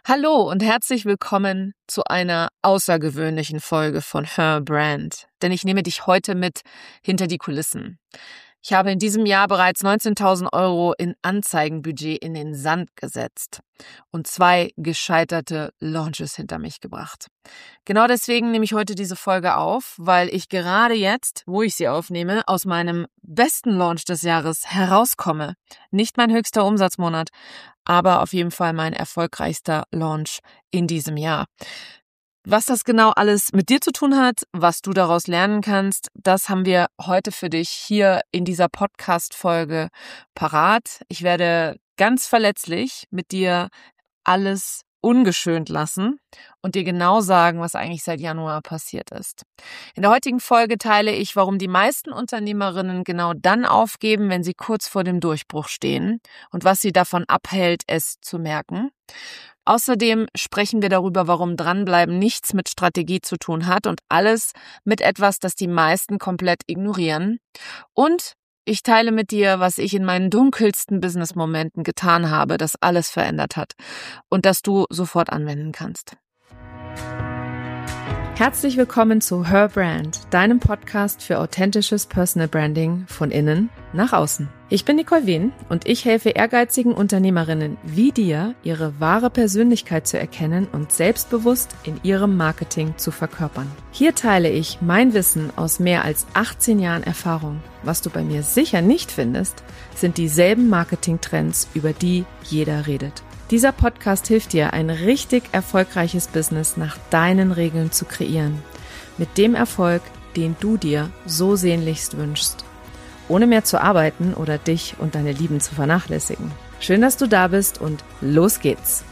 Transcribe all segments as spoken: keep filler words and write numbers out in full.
Hallo und herzlich willkommen zu einer außergewöhnlichen Folge von Her Brand, denn ich nehme dich heute mit hinter die Kulissen. Ich habe in diesem Jahr bereits neunzehntausend Euro in Anzeigenbudget in den Sand gesetzt und zwei gescheiterte Launches hinter mich gebracht. Genau deswegen nehme ich heute diese Folge auf, weil ich gerade jetzt, wo ich sie aufnehme, aus meinem besten Launch des Jahres herauskomme. Nicht mein höchster Umsatzmonat, aber auf jeden Fall mein erfolgreichster Launch in diesem Jahr. Was das genau alles mit dir zu tun hat, was du daraus lernen kannst, das haben wir heute für dich hier in dieser Podcast-Folge parat. Ich werde ganz verletzlich mit dir alles ungeschönt lassen und dir genau sagen, was eigentlich seit Januar passiert ist. In der heutigen Folge teile ich, warum die meisten Unternehmerinnen genau dann aufgeben, wenn sie kurz vor dem Durchbruch stehen und was sie davon abhält, es zu merken. Außerdem sprechen wir darüber, warum Dranbleiben nichts mit Strategie zu tun hat und alles mit etwas, das die meisten komplett ignorieren. Und ich teile mit dir, was ich in meinen dunkelsten Business-Momenten getan habe, das alles verändert hat und das du sofort anwenden kannst. Herzlich willkommen zu Her Brand, deinem Podcast für authentisches Personal Branding von innen nach außen. Ich bin Nicole Wien und ich helfe ehrgeizigen Unternehmerinnen wie dir, ihre wahre Persönlichkeit zu erkennen und selbstbewusst in ihrem Marketing zu verkörpern. Hier teile ich mein Wissen aus mehr als achtzehn Jahren Erfahrung. Was du bei mir sicher nicht findest, sind dieselben Marketingtrends, über die jeder redet. Dieser Podcast hilft dir, ein richtig erfolgreiches Business nach deinen Regeln zu kreieren. Mit dem Erfolg, den du dir so sehnlichst wünschst. Ohne mehr zu arbeiten oder dich und deine Lieben zu vernachlässigen. Schön, dass du da bist und los geht's!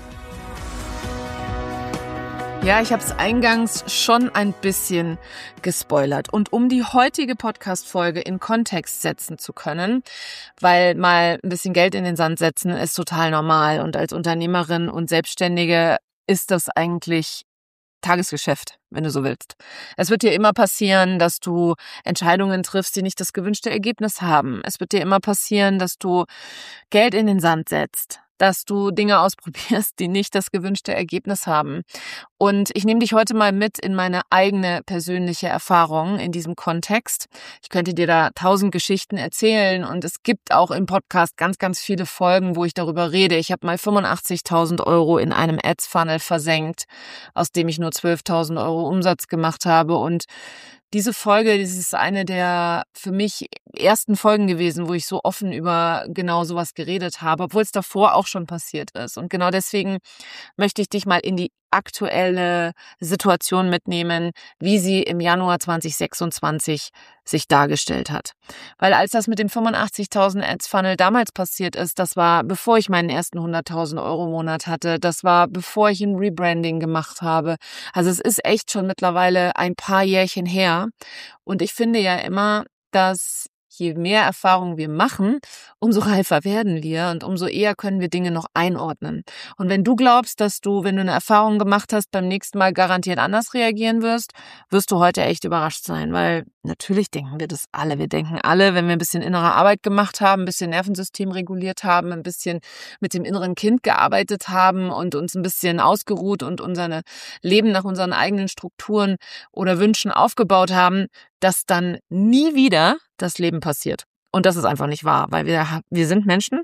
Ja, ich habe es eingangs schon ein bisschen gespoilert. Und um die heutige Podcast-Folge in Kontext setzen zu können, weil mal ein bisschen Geld in den Sand setzen ist total normal. Und als Unternehmerin und Selbstständige ist das eigentlich Tagesgeschäft, wenn du so willst. Es wird dir immer passieren, dass du Entscheidungen triffst, die nicht das gewünschte Ergebnis haben. Es wird dir immer passieren, dass du Geld in den Sand setzt, dass du Dinge ausprobierst, die nicht das gewünschte Ergebnis haben. Und ich nehme dich heute mal mit in meine eigene persönliche Erfahrung in diesem Kontext. Ich könnte dir da tausend Geschichten erzählen und es gibt auch im Podcast ganz, ganz viele Folgen, wo ich darüber rede. Ich habe mal fünfundachtzigtausend Euro in einem Ads-Funnel versenkt, aus dem ich nur zwölftausend Euro Umsatz gemacht habe. Und diese Folge, das ist eine der für mich ersten Folgen gewesen, wo ich so offen über genau sowas geredet habe, obwohl es davor auch schon passiert ist. Und genau deswegen möchte ich dich mal in die aktuelle Situation mitnehmen, wie sie im Januar zwanzig sechsundzwanzig sich dargestellt hat. Weil als das mit dem fünfundachtzigtausend Ads-Funnel damals passiert ist, das war bevor ich meinen ersten hunderttausend Euro Monat hatte, das war bevor ich ein Rebranding gemacht habe. Also es ist echt schon mittlerweile ein paar Jährchen her. Und ich finde ja immer, dass je mehr Erfahrung wir machen, umso reifer werden wir und umso eher können wir Dinge noch einordnen. Und wenn du glaubst, dass du, wenn du eine Erfahrung gemacht hast, beim nächsten Mal garantiert anders reagieren wirst, wirst du heute echt überrascht sein, weil natürlich denken wir das alle. Wir denken alle, wenn wir ein bisschen innere Arbeit gemacht haben, ein bisschen Nervensystem reguliert haben, ein bisschen mit dem inneren Kind gearbeitet haben und uns ein bisschen ausgeruht und unser Leben nach unseren eigenen Strukturen oder Wünschen aufgebaut haben, dass dann nie wieder das Leben passiert. Und das ist einfach nicht wahr, weil wir, wir sind Menschen,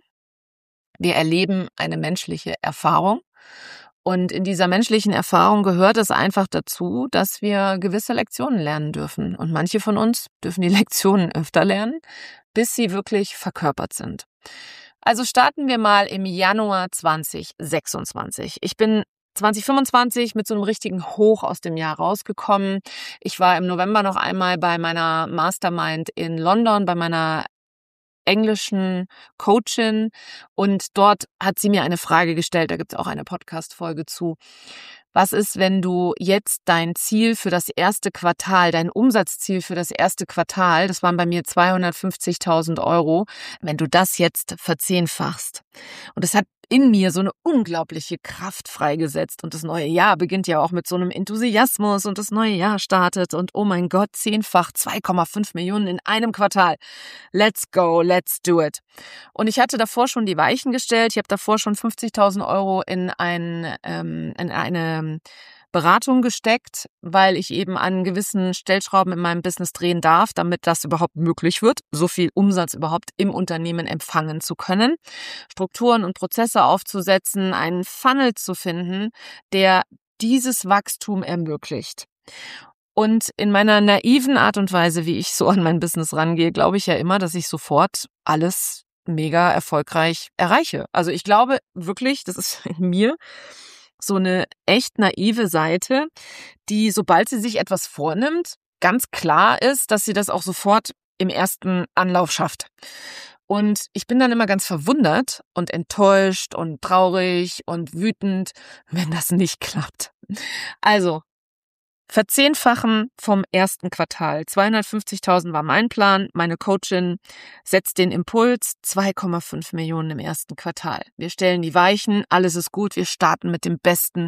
wir erleben eine menschliche Erfahrung und in dieser menschlichen Erfahrung gehört es einfach dazu, dass wir gewisse Lektionen lernen dürfen. Und manche von uns dürfen die Lektionen öfter lernen, bis sie wirklich verkörpert sind. Also starten wir mal im Januar zwanzig sechsundzwanzig. Ich bin zwanzig fünfundzwanzig mit so einem richtigen Hoch aus dem Jahr rausgekommen. Ich war im November noch einmal bei meiner Mastermind in London, bei meiner englischen Coachin und dort hat sie mir eine Frage gestellt, da gibt es auch eine Podcast-Folge zu. Was ist, wenn du jetzt dein Ziel für das erste Quartal, dein Umsatzziel für das erste Quartal, das waren bei mir zweihundertfünfzigtausend Euro, wenn du das jetzt verzehnfachst? Und das hat in mir so eine unglaubliche Kraft freigesetzt. Und das neue Jahr beginnt ja auch mit so einem Enthusiasmus und das neue Jahr startet und oh mein Gott, zehnfach zwei Komma fünf Millionen in einem Quartal. Let's go, let's do it. Und ich hatte davor schon die Weichen gestellt. Ich habe davor schon fünfzigtausend Euro in, ein, ähm, in eine Beratung gesteckt, weil ich eben an gewissen Stellschrauben in meinem Business drehen darf, damit das überhaupt möglich wird, so viel Umsatz überhaupt im Unternehmen empfangen zu können, Strukturen und Prozesse aufzusetzen, einen Funnel zu finden, der dieses Wachstum ermöglicht. Und in meiner naiven Art und Weise, wie ich so an mein Business rangehe, glaube ich ja immer, dass ich sofort alles mega erfolgreich erreiche. Also ich glaube wirklich, das ist in mir so eine echt naive Seite, die, sobald sie sich etwas vornimmt, ganz klar ist, dass sie das auch sofort im ersten Anlauf schafft. Und ich bin dann immer ganz verwundert und enttäuscht und traurig und wütend, wenn das nicht klappt. Also, verzehnfachen vom ersten Quartal. zweihundertfünfzigtausend war mein Plan. Meine Coachin setzt den Impuls, zwei Komma fünf Millionen im ersten Quartal. Wir stellen die Weichen, alles ist gut, wir starten mit dem besten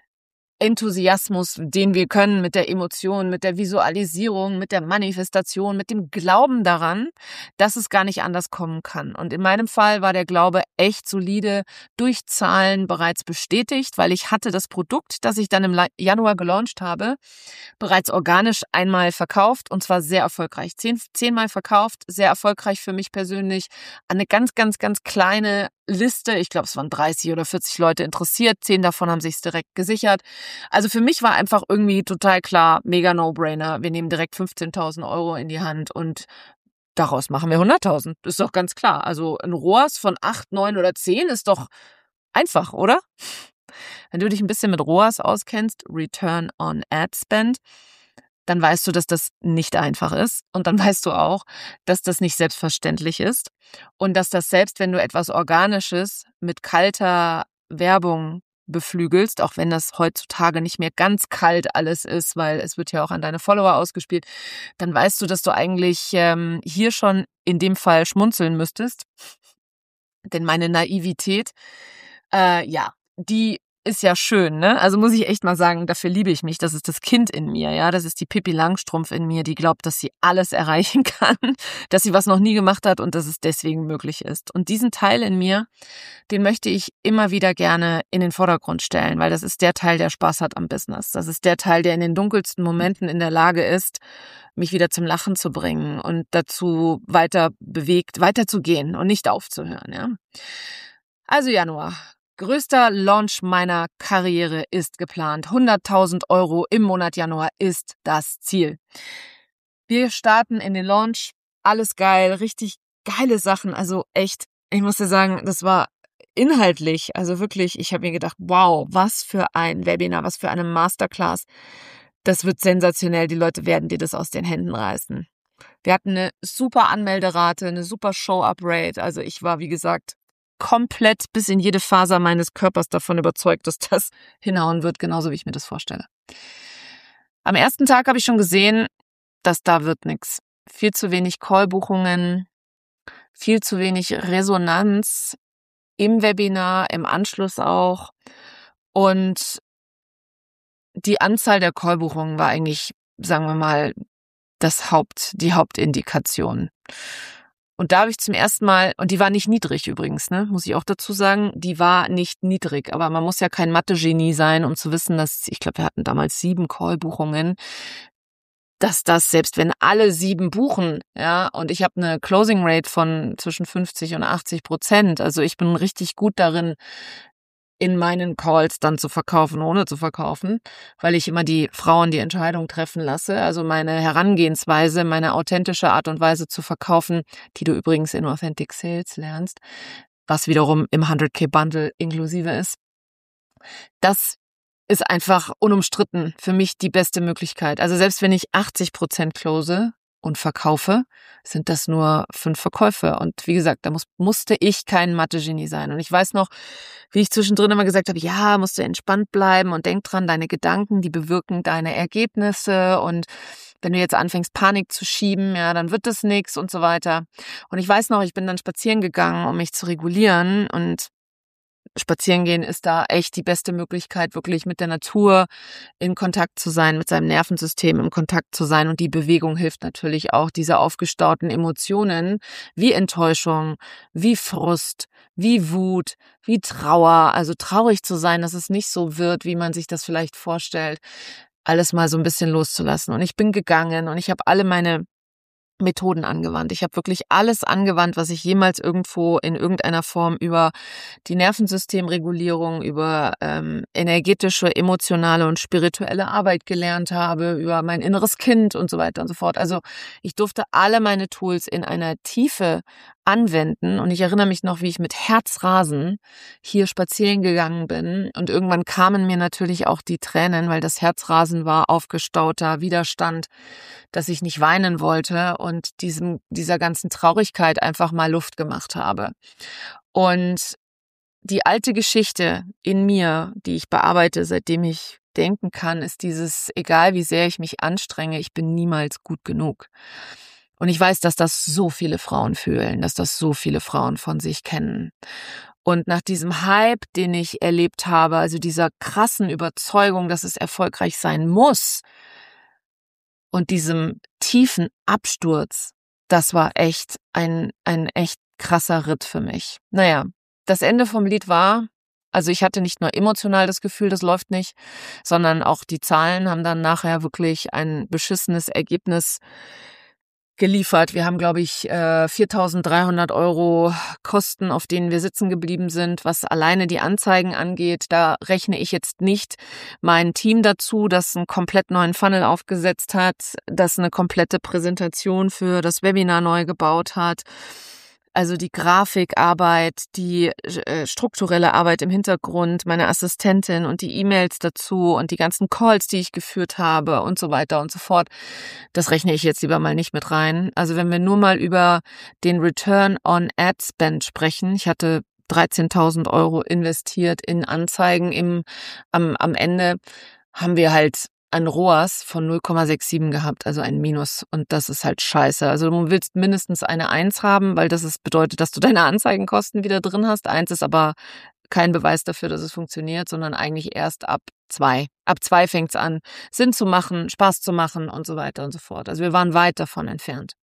Enthusiasmus, den wir können, mit der Emotion, mit der Visualisierung, mit der Manifestation, mit dem Glauben daran, dass es gar nicht anders kommen kann. Und in meinem Fall war der Glaube echt solide durch Zahlen bereits bestätigt, weil ich hatte das Produkt, das ich dann im Januar gelauncht habe, bereits organisch einmal verkauft und zwar sehr erfolgreich. Zehn, zehnmal verkauft, sehr erfolgreich für mich persönlich. Eine ganz, ganz, ganz kleine Liste, ich glaube, es waren dreißig oder vierzig Leute interessiert, zehn davon haben sich direkt gesichert. Also für mich war einfach irgendwie total klar, mega No-Brainer. Wir nehmen direkt fünfzehntausend Euro in die Hand und daraus machen wir hunderttausend. Ist doch ganz klar. Also ein R O A S von acht, neun oder zehn ist doch einfach, oder? Wenn du dich ein bisschen mit R O A S auskennst, Return on Ad Spend, dann weißt du, dass das nicht einfach ist. Und dann weißt du auch, dass das nicht selbstverständlich ist. Und dass das selbst, wenn du etwas Organisches mit kalter Werbung beflügelst, auch wenn das heutzutage nicht mehr ganz kalt alles ist, weil es wird ja auch an deine Follower ausgespielt, dann weißt du, dass du eigentlich ähm, hier schon in dem Fall schmunzeln müsstest. Denn meine Naivität, äh, ja, die ist ja schön, ne? Also muss ich echt mal sagen, dafür liebe ich mich. Das ist das Kind in mir, ja. Das ist die Pippi Langstrumpf in mir, die glaubt, dass sie alles erreichen kann, dass sie was noch nie gemacht hat und dass es deswegen möglich ist. Und diesen Teil in mir, den möchte ich immer wieder gerne in den Vordergrund stellen, weil das ist der Teil, der Spaß hat am Business. Das ist der Teil, der in den dunkelsten Momenten in der Lage ist, mich wieder zum Lachen zu bringen und dazu weiter bewegt, weiterzugehen und nicht aufzuhören, ja. Also Januar. Größter Launch meiner Karriere ist geplant. hunderttausend Euro im Monat Januar ist das Ziel. Wir starten in den Launch. Alles geil, richtig geile Sachen. Also echt, ich muss dir sagen, das war inhaltlich, also wirklich, ich habe mir gedacht, wow, was für ein Webinar, was für eine Masterclass. Das wird sensationell. Die Leute werden dir das aus den Händen reißen. Wir hatten eine super Anmelderate, eine super Show-Up-Rate. Also ich war, wie gesagt, komplett bis in jede Faser meines Körpers davon überzeugt, dass das hinhauen wird, genauso wie ich mir das vorstelle. Am ersten Tag habe ich schon gesehen, dass da wird nichts. Viel zu wenig Callbuchungen, viel zu wenig Resonanz im Webinar, im Anschluss auch. Und die Anzahl der Callbuchungen war eigentlich, sagen wir mal, das Haupt, die Hauptindikation. Und da habe ich zum ersten Mal, und die war nicht niedrig übrigens, ne, muss ich auch dazu sagen, die war nicht niedrig, aber man muss ja kein Mathe-Genie sein, um zu wissen, dass, ich glaube, wir hatten damals sieben Callbuchungen, dass das, selbst wenn alle sieben buchen, ja, und ich habe eine Closing Rate von zwischen fünfzig und achtzig Prozent, also ich bin richtig gut darin, in meinen Calls dann zu verkaufen, ohne zu verkaufen, weil ich immer die Frauen die Entscheidung treffen lasse. Also meine Herangehensweise, meine authentische Art und Weise zu verkaufen, die du übrigens in Authentic Sales lernst, was wiederum im hundert K Bundle inklusive ist. Das ist einfach unumstritten für mich die beste Möglichkeit. Also selbst wenn ich achtzig Prozent close und verkaufe, sind das nur fünf Verkäufe. Und wie gesagt, da muss, musste ich kein Mathe-Genie sein. Und ich weiß noch, wie ich zwischendrin immer gesagt habe, ja, musst du entspannt bleiben und denk dran, deine Gedanken, die bewirken deine Ergebnisse. Und wenn du jetzt anfängst, Panik zu schieben, ja, dann wird das nichts und so weiter. Und ich weiß noch, ich bin dann spazieren gegangen, um mich zu regulieren. Und spazieren gehen ist da echt die beste Möglichkeit, wirklich mit der Natur in Kontakt zu sein, mit seinem Nervensystem in Kontakt zu sein. Und die Bewegung hilft natürlich auch, diese aufgestauten Emotionen wie Enttäuschung, wie Frust, wie Wut, wie Trauer, also traurig zu sein, dass es nicht so wird, wie man sich das vielleicht vorstellt, alles mal so ein bisschen loszulassen. Und ich bin gegangen und ich habe alle meine Methoden angewandt. Ich habe wirklich alles angewandt, was ich jemals irgendwo in irgendeiner Form über die Nervensystemregulierung, über ähm, energetische, emotionale und spirituelle Arbeit gelernt habe, über mein inneres Kind und so weiter und so fort. Also ich durfte alle meine Tools in einer Tiefe anwenden und ich erinnere mich noch, wie ich mit Herzrasen hier spazieren gegangen bin und irgendwann kamen mir natürlich auch die Tränen, weil das Herzrasen war aufgestauter Widerstand, dass ich nicht weinen wollte und diesem, dieser ganzen Traurigkeit einfach mal Luft gemacht habe. Und die alte Geschichte in mir, die ich bearbeite, seitdem ich denken kann, ist dieses, egal wie sehr ich mich anstrenge, ich bin niemals gut genug. Und ich weiß, dass das so viele Frauen fühlen, dass das so viele Frauen von sich kennen. Und nach diesem Hype, den ich erlebt habe, also dieser krassen Überzeugung, dass es erfolgreich sein muss, und diesem tiefen Absturz, das war echt ein, ein echt krasser Ritt für mich. Naja, das Ende vom Lied war, also ich hatte nicht nur emotional das Gefühl, das läuft nicht, sondern auch die Zahlen haben dann nachher wirklich ein beschissenes Ergebnis geliefert. Wir haben, glaube ich, viertausenddreihundert Euro Kosten, auf denen wir sitzen geblieben sind, was alleine die Anzeigen angeht. Da rechne ich jetzt nicht mein Team dazu, das einen komplett neuen Funnel aufgesetzt hat, das eine komplette Präsentation für das Webinar neu gebaut hat. Also die Grafikarbeit, die äh, strukturelle Arbeit im Hintergrund, meine Assistentin und die E-Mails dazu und die ganzen Calls, die ich geführt habe und so weiter und so fort. Das rechne ich jetzt lieber mal nicht mit rein. Also wenn wir nur mal über den Return on Ad Spend sprechen, ich hatte dreizehntausend Euro investiert in Anzeigen im, am, am Ende haben wir halt ein R O A S von null Komma siebenundsechzig gehabt, also ein Minus. Und das ist halt scheiße. Also du willst mindestens eine Eins haben, weil das ist, bedeutet, dass du deine Anzeigenkosten wieder drin hast. Eins ist aber kein Beweis dafür, dass es funktioniert, sondern eigentlich erst ab zwei. Ab zwei fängt's an, Sinn zu machen, Spaß zu machen und so weiter und so fort. Also wir waren weit davon entfernt.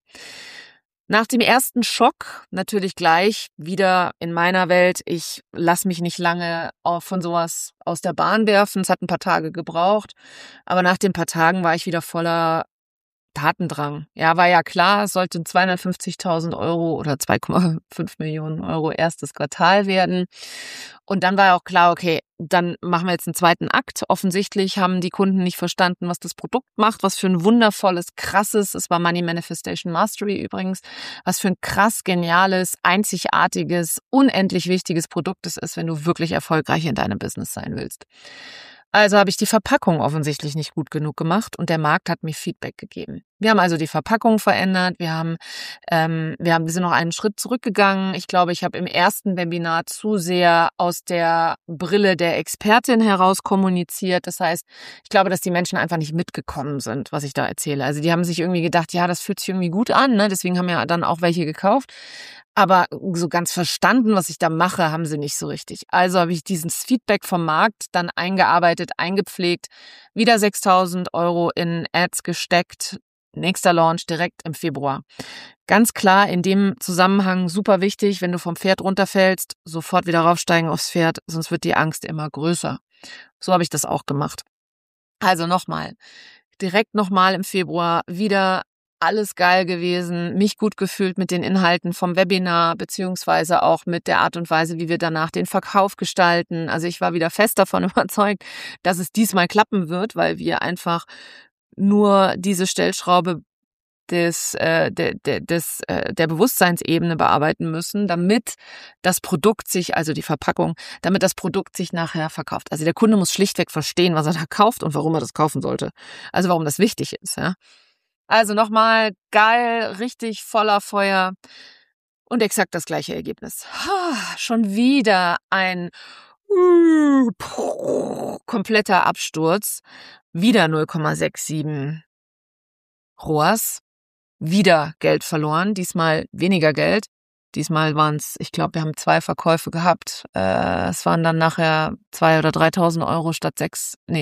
Nach dem ersten Schock natürlich gleich wieder in meiner Welt. Ich lasse mich nicht lange von sowas aus der Bahn werfen. Es hat ein paar Tage gebraucht. Aber nach den paar Tagen war ich wieder voller Tatendrang. Ja, war ja klar, es sollten zweihundertfünfzigtausend Euro oder zwei Komma fünf Millionen Euro erstes Quartal werden. Und dann war ja auch klar, okay, dann machen wir jetzt einen zweiten Akt. Offensichtlich haben die Kunden nicht verstanden, was das Produkt macht, was für ein wundervolles, krasses, es war Money Manifestation Mastery übrigens, was für ein krass geniales, einzigartiges, unendlich wichtiges Produkt es ist, wenn du wirklich erfolgreich in deinem Business sein willst. Also habe ich die Verpackung offensichtlich nicht gut genug gemacht und der Markt hat mir Feedback gegeben. Wir haben also die Verpackung verändert, wir haben, ähm, wir haben, wir sind noch einen Schritt zurückgegangen. Ich glaube, ich habe im ersten Webinar zu sehr aus der Brille der Expertin heraus kommuniziert. Das heißt, ich glaube, dass die Menschen einfach nicht mitgekommen sind, was ich da erzähle. Also die haben sich irgendwie gedacht, ja, das fühlt sich irgendwie gut an, ne? Deswegen haben ja dann auch welche gekauft. Aber so ganz verstanden, was ich da mache, haben sie nicht so richtig. Also habe ich dieses Feedback vom Markt dann eingearbeitet, eingepflegt, wieder sechstausend Euro in Ads gesteckt. Nächster Launch direkt im Februar. Ganz klar in dem Zusammenhang super wichtig, wenn du vom Pferd runterfällst, sofort wieder raufsteigen aufs Pferd, sonst wird die Angst immer größer. So habe ich das auch gemacht. Also nochmal, direkt nochmal im Februar wieder alles geil gewesen, mich gut gefühlt mit den Inhalten vom Webinar, beziehungsweise auch mit der Art und Weise, wie wir danach den Verkauf gestalten. Also ich war wieder fest davon überzeugt, dass es diesmal klappen wird, weil wir einfach nur diese Stellschraube des, äh, de, de, des, äh, der Bewusstseinsebene bearbeiten müssen, damit das Produkt sich, also die Verpackung, damit das Produkt sich nachher verkauft. Also der Kunde muss schlichtweg verstehen, was er da kauft und warum er das kaufen sollte. Also warum das wichtig ist, ja. Also nochmal geil, richtig voller Feuer und exakt das gleiche Ergebnis. Schon wieder ein kompletter Absturz, wieder null Komma siebenundsechzig R O A S, wieder Geld verloren, diesmal weniger Geld. Diesmal waren es, ich glaube, wir haben zwei Verkäufe gehabt. Äh, es waren dann nachher zwei oder dreitausend Euro statt sechs. Nee,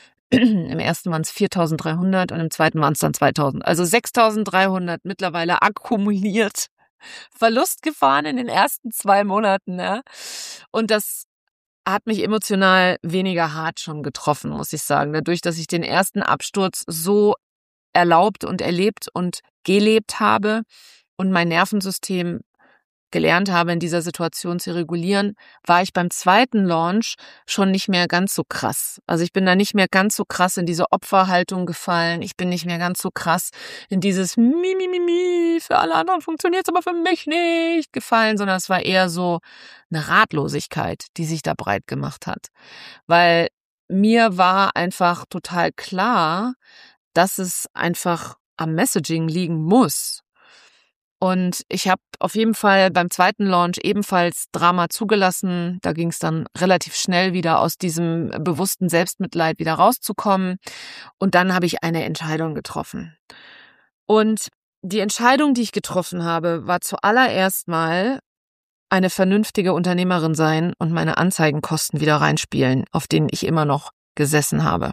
im ersten waren es viertausenddreihundert und im zweiten waren es dann zweitausend. Also sechstausenddreihundert mittlerweile akkumuliert. Verlust gefahren in den ersten zwei Monaten. Ja. Und das hat mich emotional weniger hart schon getroffen, muss ich sagen. Dadurch, dass ich den ersten Absturz so erlaubt und erlebt und gelebt habe und mein Nervensystem gelernt habe, in dieser Situation zu regulieren, war ich beim zweiten Launch schon nicht mehr ganz so krass. Also ich bin da nicht mehr ganz so krass in diese Opferhaltung gefallen. Ich bin nicht mehr ganz so krass in dieses Mi, Mi, Mi, Mi, für alle anderen funktioniert es, aber für mich nicht gefallen, sondern es war eher so eine Ratlosigkeit, die sich da breit gemacht hat. Weil mir war einfach total klar, dass es einfach am Messaging liegen muss. Und ich habe auf jeden Fall beim zweiten Launch ebenfalls Drama zugelassen. Da ging es dann relativ schnell wieder aus diesem bewussten Selbstmitleid wieder rauszukommen. Und dann habe ich eine Entscheidung getroffen. Und die Entscheidung, die ich getroffen habe, war zuallererst mal eine vernünftige Unternehmerin sein und meine Anzeigenkosten wieder reinspielen, auf denen ich immer noch gesessen habe.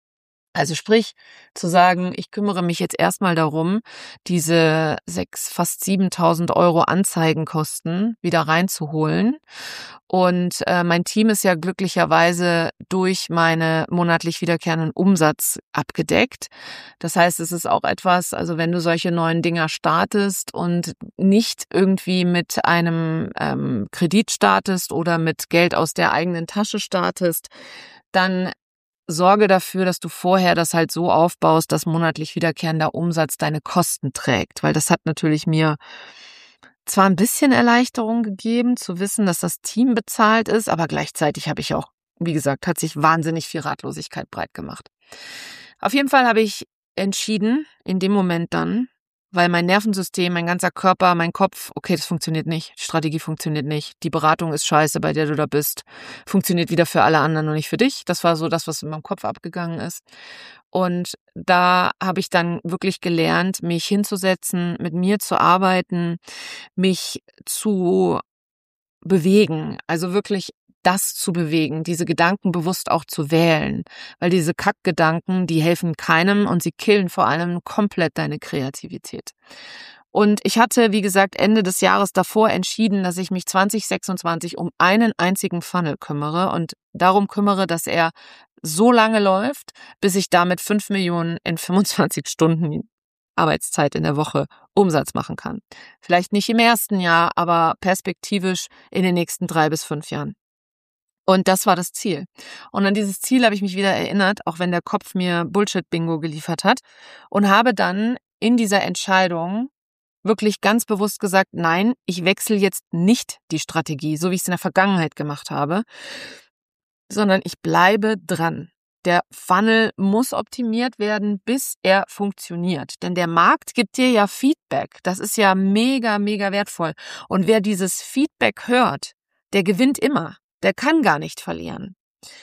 Also sprich, zu sagen, ich kümmere mich jetzt erstmal darum, diese sechs, fast siebentausend Euro Anzeigenkosten wieder reinzuholen. Und äh, mein Team ist ja glücklicherweise durch meine monatlich wiederkehrenden Umsatz abgedeckt. Das heißt, es ist auch etwas, also wenn du solche neuen Dinger startest und nicht irgendwie mit einem ähm, Kredit startest oder mit Geld aus der eigenen Tasche startest, dann sorge dafür, dass du vorher das halt so aufbaust, dass monatlich wiederkehrender Umsatz deine Kosten trägt. Weil das hat natürlich mir zwar ein bisschen Erleichterung gegeben, zu wissen, dass das Team bezahlt ist, aber gleichzeitig habe ich auch, wie gesagt, hat sich wahnsinnig viel Ratlosigkeit breit gemacht. Auf jeden Fall habe ich entschieden, in dem Moment dann, weil mein Nervensystem, mein ganzer Körper, mein Kopf, okay, das funktioniert nicht, die Strategie funktioniert nicht, die Beratung ist scheiße, bei der du da bist, funktioniert wieder für alle anderen und nicht für dich. Das war so das, was in meinem Kopf abgegangen ist. Und da habe ich dann wirklich gelernt, mich hinzusetzen, mit mir zu arbeiten, mich zu bewegen, also wirklich das zu bewegen, diese Gedanken bewusst auch zu wählen, weil diese Kackgedanken, die helfen keinem und sie killen vor allem komplett deine Kreativität. Und ich hatte, wie gesagt, Ende des Jahres davor entschieden, dass ich mich zwanzig sechsundzwanzig um einen einzigen Funnel kümmere und darum kümmere, dass er so lange läuft, bis ich damit fünf Millionen in fünfundzwanzig Stunden Arbeitszeit in der Woche Umsatz machen kann. Vielleicht nicht im ersten Jahr, aber perspektivisch in den nächsten drei bis fünf Jahren. Und das war das Ziel. Und an dieses Ziel habe ich mich wieder erinnert, auch wenn der Kopf mir Bullshit-Bingo geliefert hat, und habe dann in dieser Entscheidung wirklich ganz bewusst gesagt, nein, ich wechsle jetzt nicht die Strategie, so wie ich es in der Vergangenheit gemacht habe, sondern ich bleibe dran. Der Funnel muss optimiert werden, bis er funktioniert. Denn der Markt gibt dir ja Feedback. Das ist ja mega, mega wertvoll. Und wer dieses Feedback hört, der gewinnt immer. Der kann gar nicht verlieren.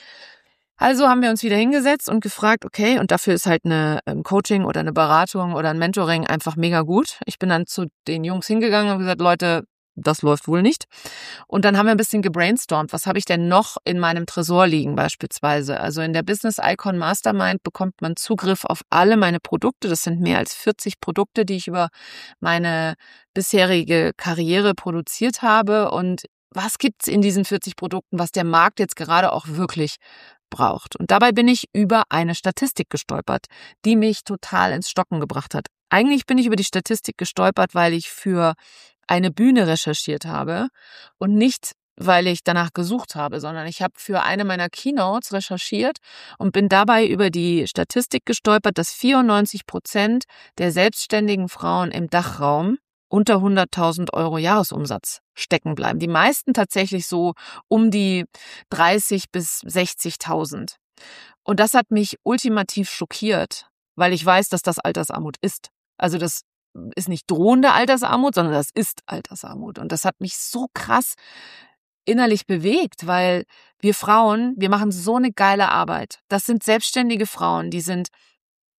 Also haben wir uns wieder hingesetzt und gefragt, okay, und dafür ist halt eine ein Coaching oder eine Beratung oder ein Mentoring einfach mega gut. Ich bin dann zu den Jungs hingegangen und gesagt, Leute, das läuft wohl nicht. Und dann haben wir ein bisschen gebrainstormt. Was habe ich denn noch in meinem Tresor liegen beispielsweise? Also in der Business Icon Mastermind bekommt man Zugriff auf alle meine Produkte. Das sind mehr als vierzig Produkte, die ich über meine bisherige Karriere produziert habe. Und was gibt's in diesen vierzig Produkten, was der Markt jetzt gerade auch wirklich braucht? Und dabei bin ich über eine Statistik gestolpert, die mich total ins Stocken gebracht hat. Eigentlich bin ich über die Statistik gestolpert, weil ich für eine Bühne recherchiert habe und nicht, weil ich danach gesucht habe, sondern ich habe für eine meiner Keynotes recherchiert und bin dabei über die Statistik gestolpert, dass vierundneunzig Prozent der selbstständigen Frauen im Dachraum unter hunderttausend Euro Jahresumsatz stecken bleiben. Die meisten tatsächlich so um die dreißig bis sechzigtausend. Und das hat mich ultimativ schockiert, weil ich weiß, dass das Altersarmut ist. Also das ist nicht drohende Altersarmut, sondern das ist Altersarmut. Und das hat mich so krass innerlich bewegt, weil wir Frauen, wir machen so eine geile Arbeit. Das sind selbstständige Frauen, die sind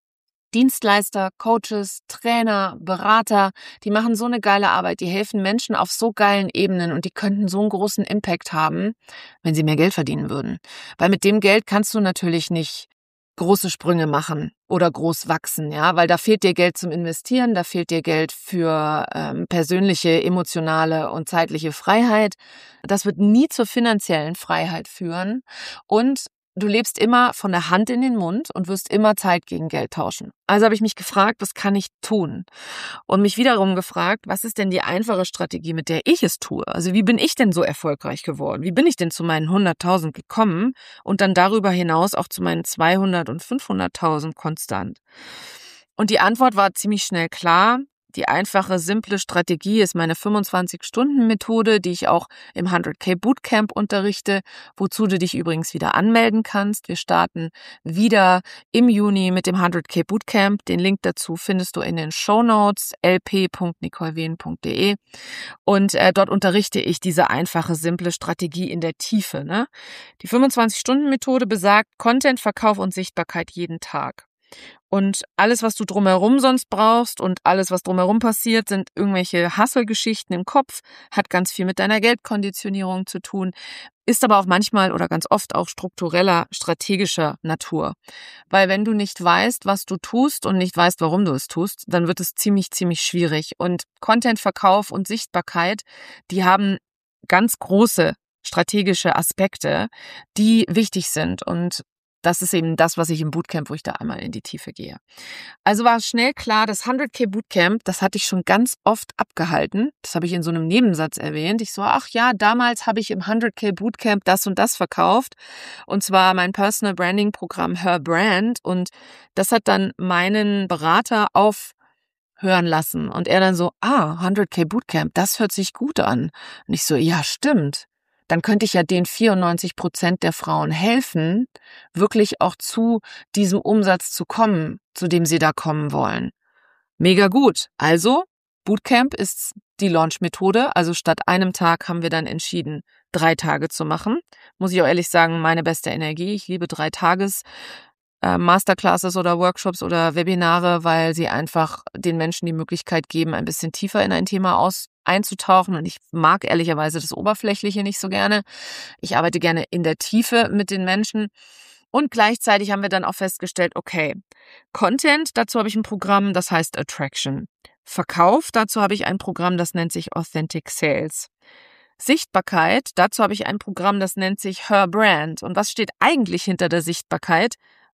Dienstleister, Coaches, Trainer, Berater, die machen so eine geile Arbeit, die helfen Menschen auf so geilen Ebenen und die könnten so einen großen Impact haben, wenn sie mehr Geld verdienen würden. Weil mit dem Geld kannst du natürlich nicht große Sprünge machen oder groß wachsen, ja, weil da fehlt dir Geld zum Investieren, da fehlt dir Geld für ähm, persönliche, emotionale und zeitliche Freiheit. Das wird nie zur finanziellen Freiheit führen und du lebst immer von der Hand in den Mund und wirst immer Zeit gegen Geld tauschen. Also habe ich mich gefragt, was kann ich tun? Und mich wiederum gefragt, was ist denn die einfache Strategie, mit der ich es tue? Also wie bin ich denn so erfolgreich geworden? Wie bin ich denn zu meinen hunderttausend gekommen und dann darüber hinaus auch zu meinen zweihundert und fünfhunderttausend konstant? Und die Antwort war ziemlich schnell klar. Die einfache, simple Strategie ist meine fünfundzwanzig-Stunden-Methode, die ich auch im hundert K Bootcamp unterrichte, wozu du dich übrigens wieder anmelden kannst. Wir starten wieder im Juni mit dem hundert K Bootcamp. Den Link dazu findest du in den Shownotes l p punkt nicole wehn punkt d e und äh, dort unterrichte ich diese einfache, simple Strategie in der Tiefe. Ne? Die fünfundzwanzig-Stunden-Methode besagt Content, Verkauf und Sichtbarkeit jeden Tag. Und alles, was du drumherum sonst brauchst und alles, was drumherum passiert, sind irgendwelche Hustle-Geschichten im Kopf, hat ganz viel mit deiner Geldkonditionierung zu tun, ist aber auch manchmal oder ganz oft auch struktureller, strategischer Natur. Weil wenn du nicht weißt, was du tust und nicht weißt, warum du es tust, dann wird es ziemlich, ziemlich schwierig. Und Content, Verkauf und Sichtbarkeit, die haben ganz große strategische Aspekte, die wichtig sind. Und das ist eben das, was ich im Bootcamp, wo ich da einmal in die Tiefe gehe. Also war schnell klar, das hundert K Bootcamp, das hatte ich schon ganz oft abgehalten. Das habe ich in so einem Nebensatz erwähnt. Ich so, ach ja, damals habe ich im hundert K Bootcamp das und das verkauft. Und zwar mein Personal Branding Programm Her Brand. Und das hat dann meinen Berater aufhören lassen. Und er dann so, ah, hundert K Bootcamp, das hört sich gut an. Und ich so, ja, stimmt. Dann könnte ich ja den vierundneunzig Prozent der Frauen helfen, wirklich auch zu diesem Umsatz zu kommen, zu dem sie da kommen wollen. Mega gut. Also, Bootcamp ist die Launch-Methode. Also statt einem Tag haben wir dann entschieden, drei Tage zu machen. Muss ich auch ehrlich sagen, meine beste Energie. Ich liebe drei Tages äh, Masterclasses oder Workshops oder Webinare, weil sie einfach den Menschen die Möglichkeit geben, ein bisschen tiefer in ein Thema aus einzutauchen. Und ich mag ehrlicherweise das Oberflächliche nicht so gerne. Ich arbeite gerne in der Tiefe mit den Menschen. Und gleichzeitig haben wir dann auch festgestellt, okay, Content, dazu habe ich ein Programm, das heißt Attraction. Verkauf, dazu habe ich ein Programm, das nennt sich Authentic Sales. Sichtbarkeit, dazu habe ich ein Programm, das nennt sich Her Brand. Und was steht eigentlich hinter der Sichtbarkeit?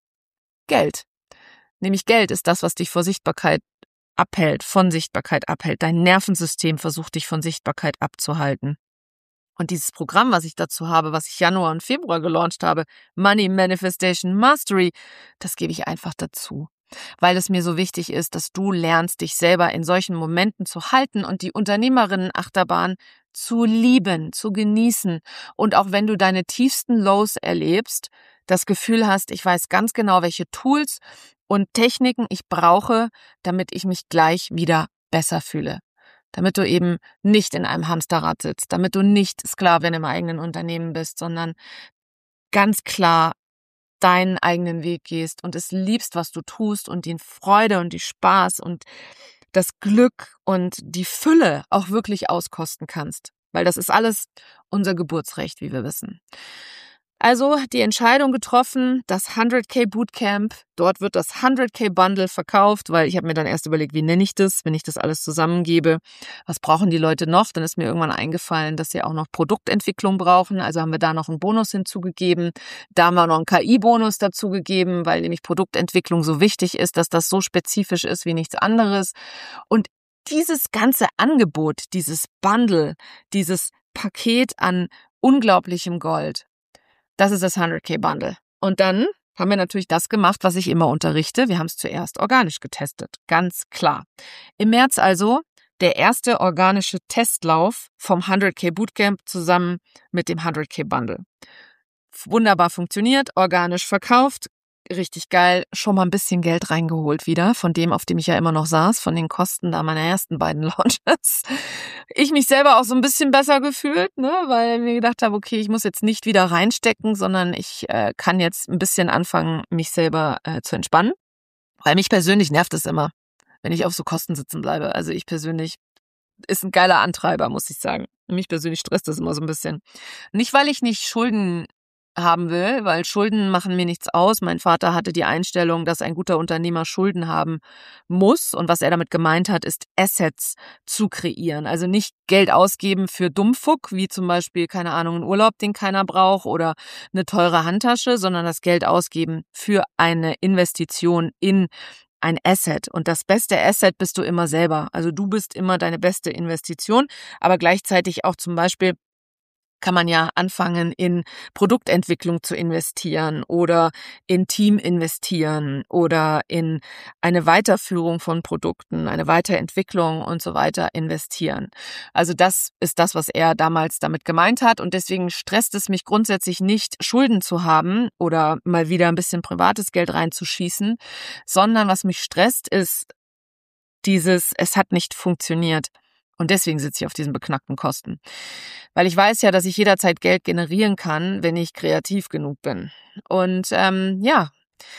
Geld. Nämlich Geld ist das, was dich vor Sichtbarkeit abhält, von Sichtbarkeit abhält. Dein Nervensystem versucht dich von Sichtbarkeit abzuhalten. Und dieses Programm, was ich dazu habe, was ich Januar und Februar gelauncht habe, Money Manifestation Mastery, das gebe ich einfach dazu. Weil es mir so wichtig ist, dass du lernst, dich selber in solchen Momenten zu halten und die Unternehmerinnen-Achterbahn zu lieben, zu genießen. Und auch wenn du deine tiefsten Lows erlebst, das Gefühl hast, ich weiß ganz genau, welche Tools und Techniken ich brauche, damit ich mich gleich wieder besser fühle. Damit du eben nicht in einem Hamsterrad sitzt, damit du nicht Sklavin im eigenen Unternehmen bist, sondern ganz klar deinen eigenen Weg gehst und es liebst, was du tust und die Freude und die Spaß und das Glück und die Fülle auch wirklich auskosten kannst. Weil das ist alles unser Geburtsrecht, wie wir wissen. Also die Entscheidung getroffen, das hundert K Bootcamp, dort wird das hundert K Bundle verkauft, weil ich habe mir dann erst überlegt, wie nenne ich das, wenn ich das alles zusammengebe. Was brauchen die Leute noch? Dann ist mir irgendwann eingefallen, dass sie auch noch Produktentwicklung brauchen. Also haben wir da noch einen Bonus hinzugegeben. Da haben wir noch einen K I-Bonus dazugegeben, weil nämlich Produktentwicklung so wichtig ist, dass das so spezifisch ist wie nichts anderes. Und dieses ganze Angebot, dieses Bundle, dieses Paket an unglaublichem Gold, das ist das hundert K Bundle. Und dann haben wir natürlich das gemacht, was ich immer unterrichte. Wir haben es zuerst organisch getestet. Ganz klar. Im März also der erste organische Testlauf vom hundert K Bootcamp zusammen mit dem hundert K Bundle. Wunderbar funktioniert, organisch verkauft. Richtig geil, schon mal ein bisschen Geld reingeholt wieder, von dem, auf dem ich ja immer noch saß, von den Kosten da meiner ersten beiden Launches. Ich mich selber auch so ein bisschen besser gefühlt, ne, weil mir gedacht habe, okay, ich muss jetzt nicht wieder reinstecken, sondern ich äh, kann jetzt ein bisschen anfangen, mich selber äh, zu entspannen. Weil mich persönlich nervt es immer, wenn ich auf so Kosten sitzen bleibe. Also ich persönlich ist ein geiler Antreiber, muss ich sagen. Mich persönlich stresst das immer so ein bisschen. Nicht, weil ich nicht Schulden haben will, weil Schulden machen mir nichts aus. Mein Vater hatte die Einstellung, dass ein guter Unternehmer Schulden haben muss. Und was er damit gemeint hat, ist Assets zu kreieren. Also nicht Geld ausgeben für Dummfuck, wie zum Beispiel, keine Ahnung, einen Urlaub, den keiner braucht oder eine teure Handtasche, sondern das Geld ausgeben für eine Investition in ein Asset. Und das beste Asset bist du immer selber. Also du bist immer deine beste Investition, aber gleichzeitig auch zum Beispiel kann man ja anfangen, in Produktentwicklung zu investieren oder in Team investieren oder in eine Weiterführung von Produkten, eine Weiterentwicklung und so weiter investieren. Also das ist das, was er damals damit gemeint hat und deswegen stresst es mich grundsätzlich nicht, Schulden zu haben oder mal wieder ein bisschen privates Geld reinzuschießen, sondern was mich stresst, ist dieses, es hat nicht funktioniert. Und deswegen sitze ich auf diesen beknackten Kosten. Weil ich weiß ja, dass ich jederzeit Geld generieren kann, wenn ich kreativ genug bin. Und ähm, ja,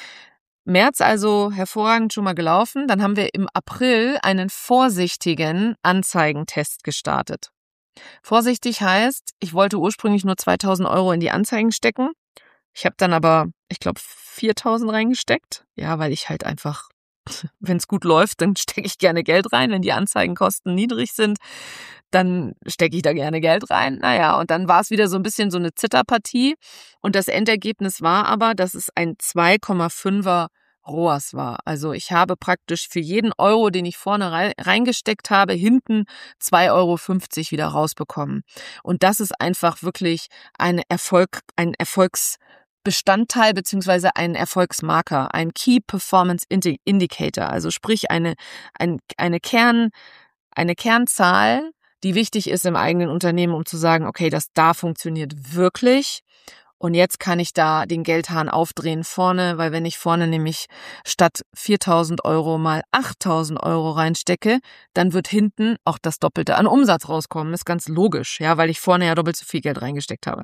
März also hervorragend schon mal gelaufen. Dann haben wir im April einen vorsichtigen Anzeigentest gestartet. Vorsichtig heißt, ich wollte ursprünglich nur zweitausend Euro in die Anzeigen stecken. Ich habe dann aber, ich glaube, viertausend reingesteckt. Ja, weil ich halt einfach... Wenn es gut läuft, dann stecke ich gerne Geld rein. Wenn die Anzeigenkosten niedrig sind, dann stecke ich da gerne Geld rein. Naja, und dann war es wieder so ein bisschen so eine Zitterpartie. Und das Endergebnis war aber, dass es ein zwei Komma fünfer R O A S war. Also ich habe praktisch für jeden Euro, den ich vorne reingesteckt habe, hinten zwei Euro fünfzig wieder rausbekommen. Und das ist einfach wirklich ein Erfolg, ein Erfolgs Bestandteil beziehungsweise ein Erfolgsmarker, ein Key Performance Indicator, also sprich eine, ein, eine, Kern, eine Kernzahl, die wichtig ist im eigenen Unternehmen, um zu sagen, okay, das da funktioniert wirklich und jetzt kann ich da den Geldhahn aufdrehen vorne, weil wenn ich vorne nämlich statt viertausend Euro mal achttausend Euro reinstecke, dann wird hinten auch das Doppelte an Umsatz rauskommen, ist ganz logisch, ja, weil ich vorne ja doppelt so viel Geld reingesteckt habe.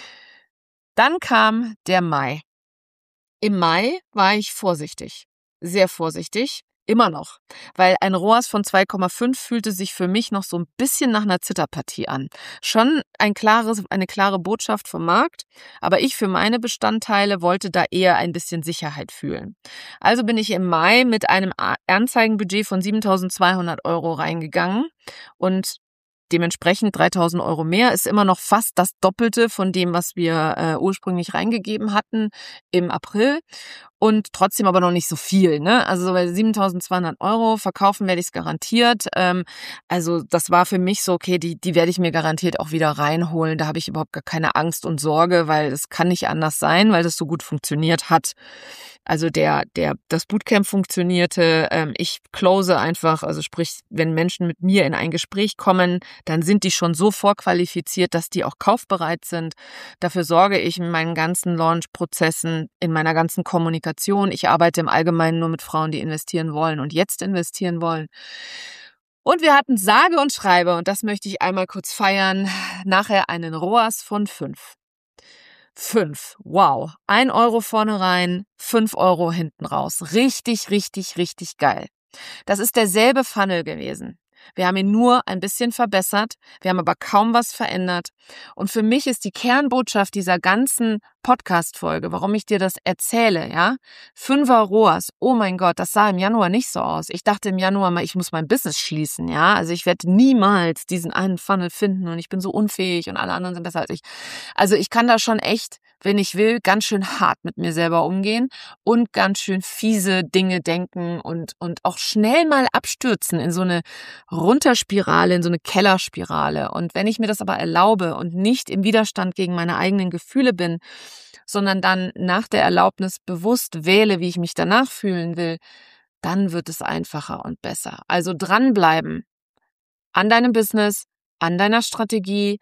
Dann kam der Mai. Im Mai war ich vorsichtig, sehr vorsichtig, immer noch, weil ein R O A S von zwei Komma fünf fühlte sich für mich noch so ein bisschen nach einer Zitterpartie an. Schon ein klares, eine klare Botschaft vom Markt, aber ich für meine Bestandteile wollte da eher ein bisschen Sicherheit fühlen. Also bin ich im Mai mit einem Anzeigenbudget von siebentausendzweihundert Euro reingegangen und dementsprechend dreitausend Euro mehr, ist immer noch fast das Doppelte von dem, was wir äh, ursprünglich reingegeben hatten im April und trotzdem aber noch nicht so viel. Ne? Also bei siebentausendzweihundert Euro verkaufen werde ich es garantiert. Ähm, also das war für mich so, okay, die, die werde ich mir garantiert auch wieder reinholen. Da habe ich überhaupt gar keine Angst und Sorge, weil es kann nicht anders sein, weil das so gut funktioniert hat. Also der, der, das Bootcamp funktionierte. Ähm, ich close einfach, also sprich, wenn Menschen mit mir in ein Gespräch kommen, dann sind die schon so vorqualifiziert, dass die auch kaufbereit sind. Dafür sorge ich in meinen ganzen Launch-Prozessen, in meiner ganzen Kommunikation. Ich arbeite im Allgemeinen nur mit Frauen, die investieren wollen und jetzt investieren wollen. Und wir hatten sage und schreibe, und das möchte ich einmal kurz feiern, nachher einen R O A S von fünf. Fünf. Wow. Ein Euro vorne rein, fünf Euro hinten raus. Richtig, richtig, richtig geil. Das ist derselbe Funnel gewesen. Wir haben ihn nur ein bisschen verbessert, wir haben aber kaum was verändert. Und für mich ist die Kernbotschaft dieser ganzen Podcast-Folge, warum ich dir das erzähle, ja, Fünfer R O A S, oh mein Gott, das sah im Januar nicht so aus. Ich dachte im Januar mal, ich muss mein Business schließen, ja, also ich werde niemals diesen einen Funnel finden und ich bin so unfähig und alle anderen sind besser als ich. Also ich kann da schon echt, wenn ich will, ganz schön hart mit mir selber umgehen und ganz schön fiese Dinge denken und, und auch schnell mal abstürzen in so eine Runterspirale, in so eine Kellerspirale. Und wenn ich mir das aber erlaube und nicht im Widerstand gegen meine eigenen Gefühle bin, sondern dann nach der Erlaubnis bewusst wähle, wie ich mich danach fühlen will, dann wird es einfacher und besser. Also dranbleiben an deinem Business, an deiner Strategie,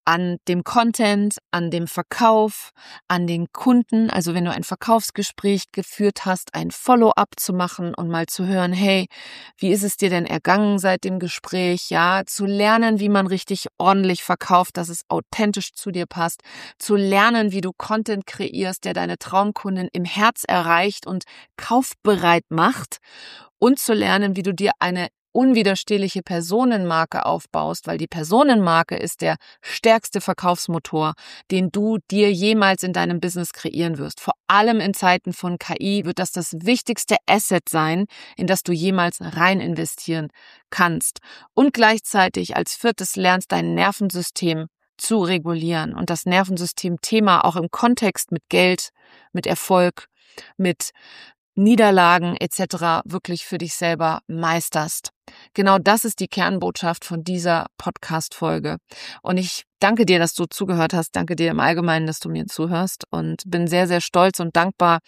an dem Content, an dem Verkauf, an den Kunden. Also wenn du ein Verkaufsgespräch geführt hast, ein Follow-up zu machen und mal zu hören, hey, wie ist es dir denn ergangen seit dem Gespräch? Ja, zu lernen, wie man richtig ordentlich verkauft, dass es authentisch zu dir passt. Zu lernen, wie du Content kreierst, der deine Traumkundin im Herz erreicht und kaufbereit macht. Und zu lernen, wie du dir eine unwiderstehliche Personenmarke aufbaust, weil die Personenmarke ist der stärkste Verkaufsmotor, den du dir jemals in deinem Business kreieren wirst. Vor allem in Zeiten von K I wird das das wichtigste Asset sein, in das du jemals rein investieren kannst. Und gleichzeitig als viertes lernst dein Nervensystem zu regulieren und das Nervensystem-Thema auch im Kontext mit Geld, mit Erfolg, mit Niederlagen et cetera wirklich für dich selber meisterst. Genau das ist die Kernbotschaft von dieser Podcast-Folge. Und ich danke dir, dass du zugehört hast. Danke dir im Allgemeinen, dass du mir zuhörst und bin sehr, sehr stolz und dankbar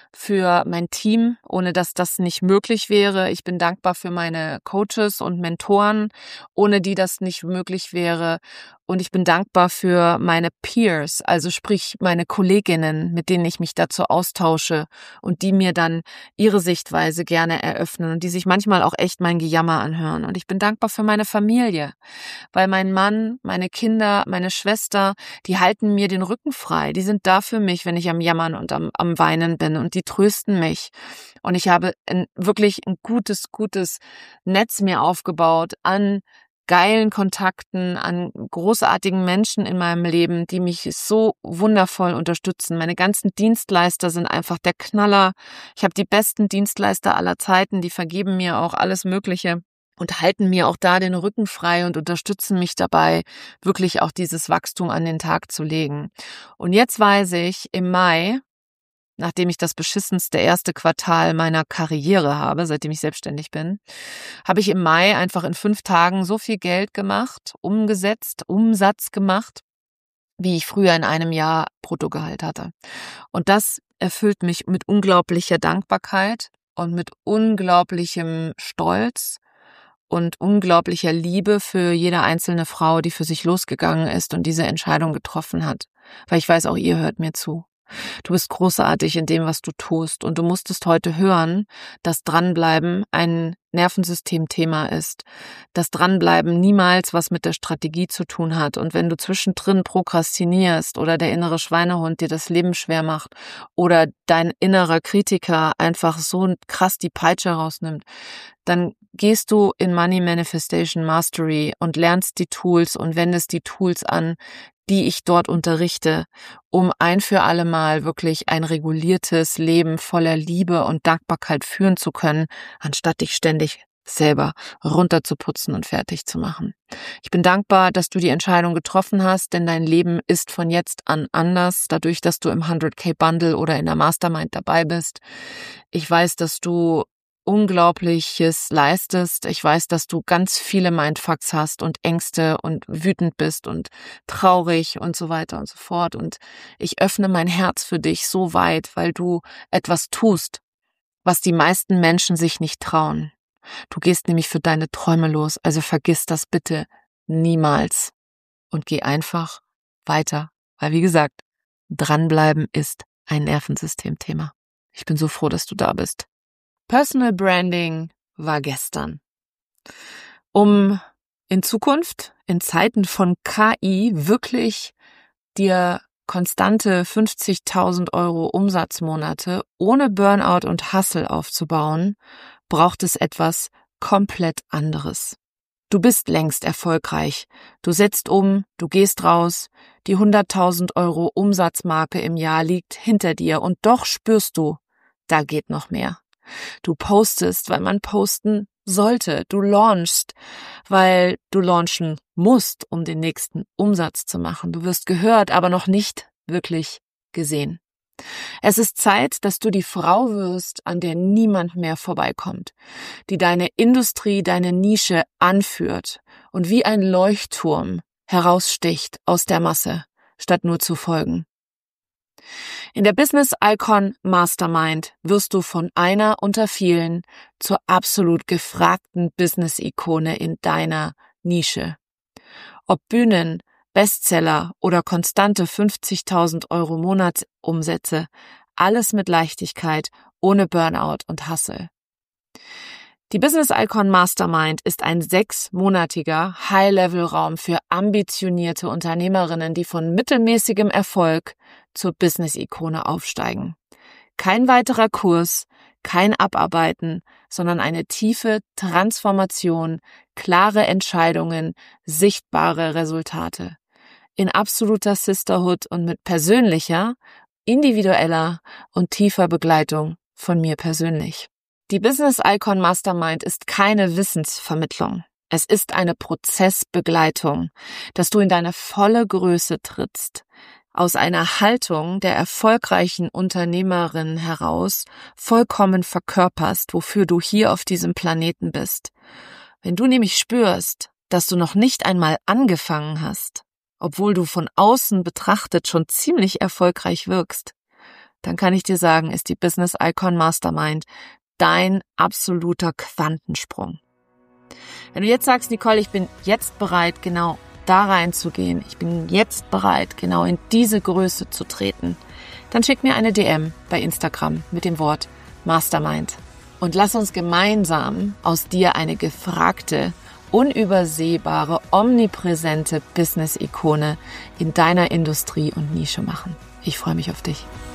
für mein Team, ohne dass das nicht möglich wäre. Ich bin dankbar für meine Coaches und Mentoren, ohne die das nicht möglich wäre. Und ich bin dankbar für meine Peers, also sprich meine Kolleginnen, mit denen ich mich dazu austausche und die mir dann ihre Sichtweise gerne eröffnen und die sich manchmal auch echt mein Gejammer anhören. Und ich bin dankbar für meine Familie, weil mein Mann, meine Kinder, meine Schwester, die halten mir den Rücken frei. Die sind da für mich, wenn ich am Jammern und am, am Weinen bin und die trösten mich. Und ich habe ein, wirklich ein gutes, gutes Netz mir aufgebaut an geilen Kontakten, an großartigen Menschen in meinem Leben, die mich so wundervoll unterstützen. Meine ganzen Dienstleister sind einfach der Knaller. Ich habe die besten Dienstleister aller Zeiten, die vergeben mir auch alles Mögliche und halten mir auch da den Rücken frei und unterstützen mich dabei, wirklich auch dieses Wachstum an den Tag zu legen. Und jetzt weiß ich, im Mai, nachdem ich das beschissenste erste Quartal meiner Karriere habe, seitdem ich selbstständig bin, habe ich im Mai einfach in fünf Tagen so viel Geld gemacht, umgesetzt, Umsatz gemacht, wie ich früher in einem Jahr Bruttogehalt hatte. Und das erfüllt mich mit unglaublicher Dankbarkeit und mit unglaublichem Stolz und unglaublicher Liebe für jede einzelne Frau, die für sich losgegangen ist und diese Entscheidung getroffen hat. Weil ich weiß, auch ihr hört mir zu. Du bist großartig in dem, was du tust und du musstest heute hören, dass Dranbleiben ein Nervensystemthema ist, dass Dranbleiben niemals was mit der Strategie zu tun hat und wenn du zwischendrin prokrastinierst oder der innere Schweinehund dir das Leben schwer macht oder dein innerer Kritiker einfach so krass die Peitsche rausnimmt, dann gehst du in Money Manifestation Mastery und lernst die Tools und wendest die Tools an, die ich dort unterrichte, um ein für alle Mal wirklich ein reguliertes Leben voller Liebe und Dankbarkeit führen zu können, anstatt dich ständig selber runterzuputzen und fertig zu machen. Ich bin dankbar, dass du die Entscheidung getroffen hast, denn dein Leben ist von jetzt an anders, dadurch, dass du im hundert K Bundle oder in der Mastermind dabei bist. Ich weiß, dass du Unglaubliches leistest. Ich weiß, dass du ganz viele Mindfucks hast und Ängste und wütend bist und traurig und so weiter und so fort. Und ich öffne mein Herz für dich so weit, weil du etwas tust, was die meisten Menschen sich nicht trauen. Du gehst nämlich für deine Träume los, also vergiss das bitte niemals und geh einfach weiter. Weil wie gesagt, dranbleiben ist ein Nervensystemthema. Ich bin so froh, dass du da bist. Personal Branding war gestern. Um in Zukunft, in Zeiten von K I, wirklich dir konstante fünfzigtausend Euro Umsatzmonate ohne Burnout und Hustle aufzubauen, braucht es etwas komplett anderes. Du bist längst erfolgreich. Du setzt um, du gehst raus, die hunderttausend Euro Umsatzmarke im Jahr liegt hinter dir und doch spürst du, da geht noch mehr. Du postest, weil man posten sollte. Du launchst, weil du launchen musst, um den nächsten Umsatz zu machen. Du wirst gehört, aber noch nicht wirklich gesehen. Es ist Zeit, dass du die Frau wirst, an der niemand mehr vorbeikommt, die deine Industrie, deine Nische anführt und wie ein Leuchtturm heraussticht aus der Masse, statt nur zu folgen. In der Business Icon Mastermind wirst du von einer unter vielen zur absolut gefragten Business-Ikone in deiner Nische. Ob Bühnen, Bestseller oder konstante fünfzigtausend Euro Monatsumsätze. Alles mit Leichtigkeit, ohne Burnout und Hustle. Die Business Icon Mastermind ist ein sechsmonatiger High-Level-Raum für ambitionierte Unternehmerinnen, die von mittelmäßigem Erfolg zur Business-Ikone aufsteigen. Kein weiterer Kurs, kein Abarbeiten, sondern eine tiefe Transformation, klare Entscheidungen, sichtbare Resultate. In absoluter Sisterhood und mit persönlicher, individueller und tiefer Begleitung von mir persönlich. Die Business Icon Mastermind ist keine Wissensvermittlung. Es ist eine Prozessbegleitung, dass du in deine volle Größe trittst, aus einer Haltung der erfolgreichen Unternehmerin heraus vollkommen verkörperst, wofür du hier auf diesem Planeten bist. Wenn du nämlich spürst, dass du noch nicht einmal angefangen hast, obwohl du von außen betrachtet schon ziemlich erfolgreich wirkst, dann kann ich dir sagen, ist die Business Icon Mastermind dein absoluter Quantensprung. Wenn du jetzt sagst, Nicole, ich bin jetzt bereit, genau da reinzugehen, ich bin jetzt bereit, genau in diese Größe zu treten, dann schick mir eine D M bei Instagram mit dem Wort Mastermind und lass uns gemeinsam aus dir eine gefragte, unübersehbare, omnipräsente Business-Ikone in deiner Industrie und Nische machen. Ich freue mich auf dich.